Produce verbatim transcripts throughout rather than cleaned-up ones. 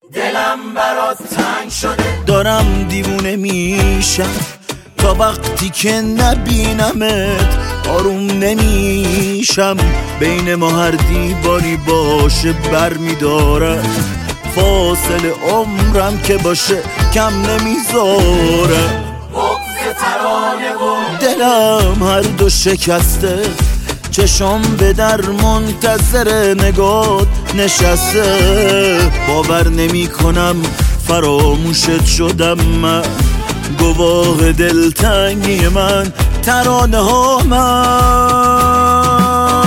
دلم برات تنگ شده، دارم دیوونه میشم تا وقتی که نبینمت آروم نمیشم. بین ما هر دیواری باشه بر میداره، فاصله عمرم که باشه کم نمیذاره. بغض ترانه و دلم هر دو شکسته، چشم به در منتظر نگات نشسته. باور نمی کنم فراموشت شدم من، گواه دلتنگی من ترانه ها من.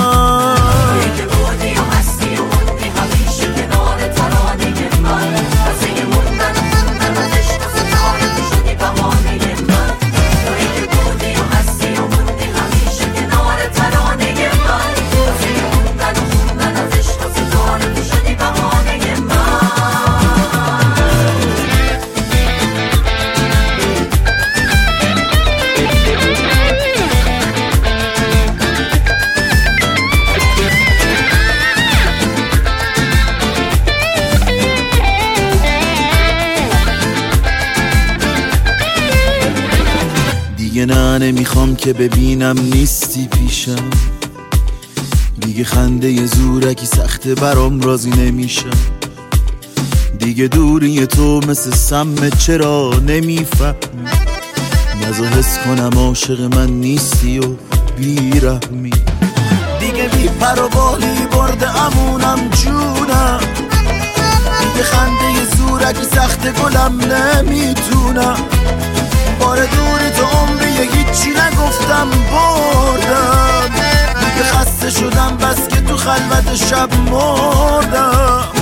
دیگه نه نمیخوام که ببینم نیستی پیشم، دیگه خنده ی زورکی سخته برام راضی نمیشم. دیگه دوری تو مثل سم چرا نمیفهمی، نزا حس کنم عاشق من نیستی و بیرحمی. دیگه بی پر و بالی برده امونم جونم، دیگه خنده ی زورکی سخته گلم نمیتونم. بار دوری تو عمری هیچی نگفتم بردم، دیگه خسته شدم بس که تو خلوت شب مردم.